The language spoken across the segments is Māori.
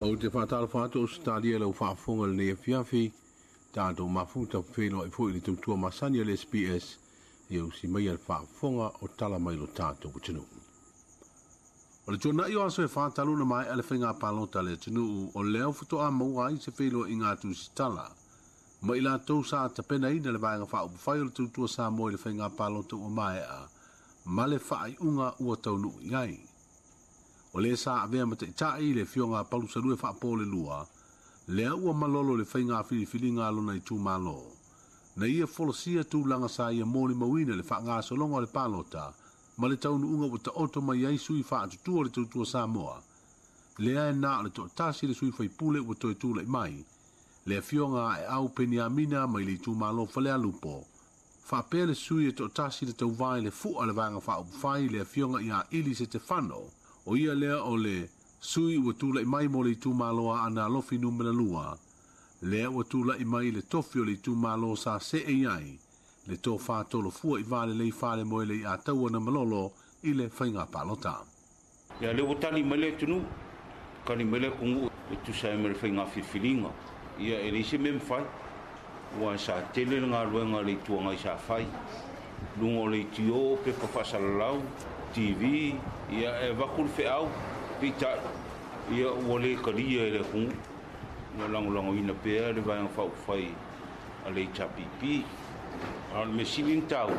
O te whātara whātua o Australia lau whaafonga le nea whiawhi, tātou mafuta whenua I fwoi le tumtua masani le SPS, e au si mai al whaafonga o tala mai lo tātou kutinu. O le tōna I o aso e whātalu na mai ale whainga pālota le tinu o leo futoa maua I se whenua I ngā tu si tala. Ma I la tau sa tapena I na le vaenga whaupu whai o le tumtua sa moi le whainga pālota o mai a, ma le whaai unga ua taunu I ngai. O le sa avea mata itai le fionga palusalu e whaapole lua, lea ua malolo le whainga whili ngā lona I tū malo. Na ia folosia tūlanga sa ia mōni mawina le wha ngā solonga le pālota, ma le taunu unga wata oto mai aisu I wha atutua le tautua Samoa. Lea e nā le to tasi le sui whaipule ua toi tūla I mai, lea fionga e au peni amina mai le tū malo whalea lupo. Whaapea le sui e to tasi le tau vai le fua le vanga wha upwhai lea fionga I a ili se te whano, o ia lea o le sui ua tūla I mai mo le tūmaloa ana lofi numera lua, lea ua tūla I mai le tofi o le tūmaloa sa se e iai, le tō whātolo fua I vale lei whale moe le I a taua na malolo I le whainga pālota. Ia le utani mai le tunu, kani mai le kungu e tusai mai le whainga whiwhiringa, ia e reise me mwhai, ua sa tele ngā ruenga le tuanga I sa whai, lungo le tio pe whawhasalalau, TV, ia e wakul whiau, pita, ia wale karia e le kungu, ia lango ina pēr le vaianga whau whai a le tapipi, a le mesinin tau,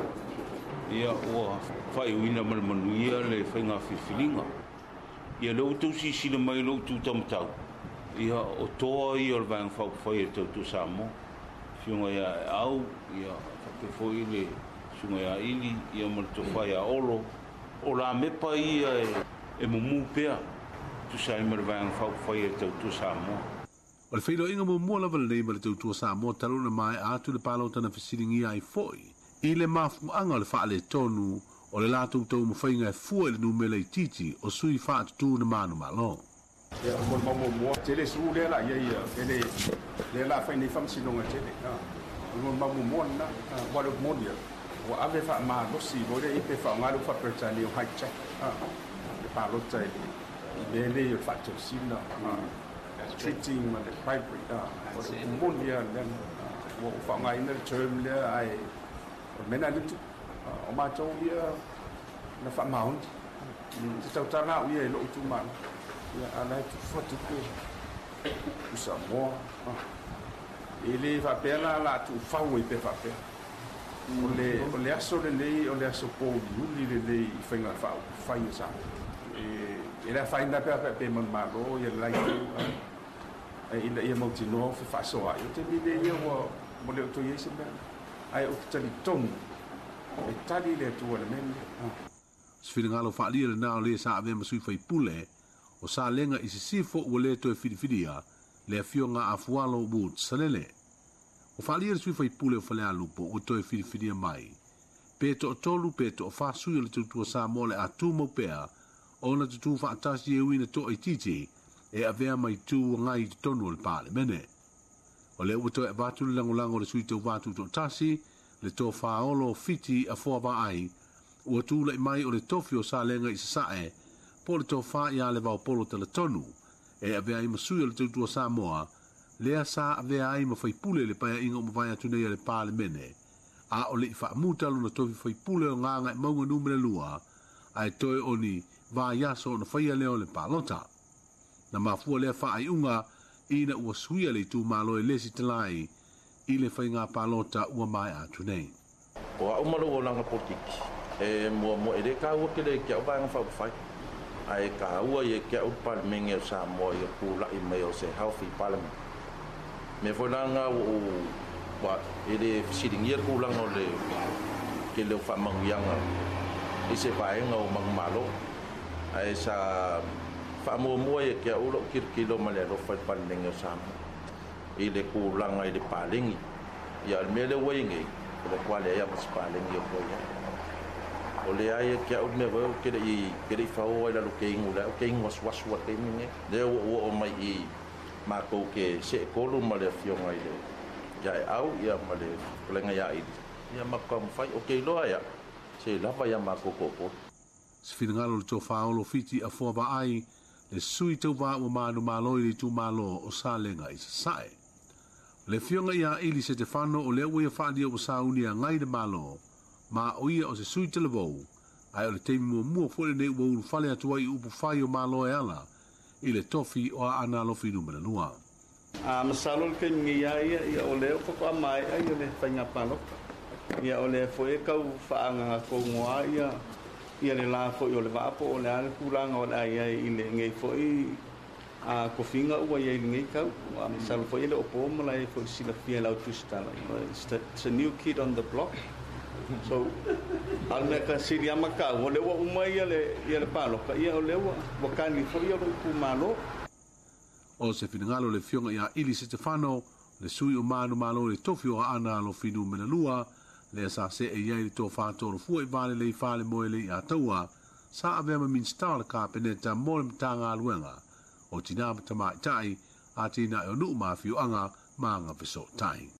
ia ua whai uina malmanuia le whainga whiwhiringa, ia lau tau sisina mai lau tu tamatau, ia o toa ia le vaianga whau whai e tau tu Samoa, fiunga ia e au, ia whakewhoi le sunga ia ili, ia malto whai a olo, o la mepa ia e mumu pea tu sai mar vang fau fai e tau tu Samoa. O le whairo inga mumu lava le nei ma le tau tu Samoa taluna mai atu le palota na whasiringi ai foi. I le mafu anga le whaale tonu o le lātou tau mawhainga e fua le numela I titi o sui whaatu tū na manu malo. Ia o mumu tele su le la ia le la whaini whamsinonga tele. O mumu na wadu monia. O ave fa ma dosi bole I pe fa ngalu fa pertani o hacha le palota I bele o fa tosina treating ma le primary o monia then o fa ngai na term le ai o mena lutu o ma to ia na fa mount tau tana ia lo tu man ia ala tu foto ko usa mo ele fa pela la tu fa o pe fa pela o le aso le lei o le aso po uli le lei whainga whao whai sa e la whaina pe man malo ia lai ina ia mauti no fi whaso ai o te mide ia mo le o to iese mea ai o te tali tonu e tali le tua le mene Sfina ngalo whaalia le nao le sa ave masui whai pule o sa lenga I se sifo ua le to e whidiwhidia le fio ngā afualo wood salele o whaalia sui whai pule o whalea lupo o toi whidiwhidia mai. Pe to tolu pe to whaasui o le tutua sa mole a tū mau pēa o na tutu whaatasi e uina to I titi e avea mai tū ngai tonu o le pāle mene. O le uto e vātu le langolango le sui tau vātu to tasi le tō whaolo fiti a fōwa ai ua tūlai mai o le tofi o sa lenga I sasae po le tō wha ia le vau polo tala tonu e avea I masui o le tutua sa moa lea sa avea ai ma whai pule le paia inga o mawai atunei le pāle mene, a o le I whaamutalo na tofi whai pule o nganga I maunga numere lua, ai toi o ni vā yaso na whaia leo le pālota. Na mafua lea wha ai unga, ina ua suia le tū malo e lesi talai, I le whai ngā pālota ua mai atunei. O a umaro o langa potiki, e mua ere ka ua ke le kia o vānga whai, ai ka ua e kia o palmenge o sa moa I pula I mei o se healthy parliament. Me folanga o wa ele siringia ko lang o le ke le fa mangyanga I se vaenga o mangmalo ai sa fa mo e ke o lo kilo male lo fa palinga sam ele ko lang ai de palingi ya me le wenge ko kwale ya pas palingi ko ya o le ai ke o me vo ke de fa o la lo ke ngula ke ngwas wa ke ni le o mai ma ko ke se kolu male fionga ile ya au ya male lenga ya ia ma kom fai o ke loa ya se lava ya ma ko Sfina ngalo le tō whaolo fiti a fōba ai le sui tau wā o mānu māloi le tu mālo o sa lenga i sae. Le fionga ia ili se te whano o le ua whaadia o sa unia ngai de mālo, ma o ia o se sui tele wau, ai o le teimi mua fwole nei ua ulu whale atua i upu whai o mālo e ala, i le tofi o a ana lofi numera nua. Masalo le kemi ia o leo koko a mai ai o le whainga panoka. Ia o le fo e kau whaanga ko ngoa ia le la fo i o le vapo o le ane pūranga o le ai i le ngei fo i ko whinga ua i ngei kau. Masalo fo i le opo omala e fo i sila fia lau tustala. It's a new kid on the block. So, alme ka siri amaka o le ua umai ia le panoka. Ia o le ua wakani fo i o le pūmalo. O se finangalo le fionga ia ili Stefano, le sui o manu malo le tofi o ana lo finu mena lua, le sa se e iai le tō whātoro fua i vale le i whale moe le i a taua, sa avema min stala ka peneta mole mtanga aluenga, o tina matama i tai, a tina e o nuu mawhio anga, maanga peso tai.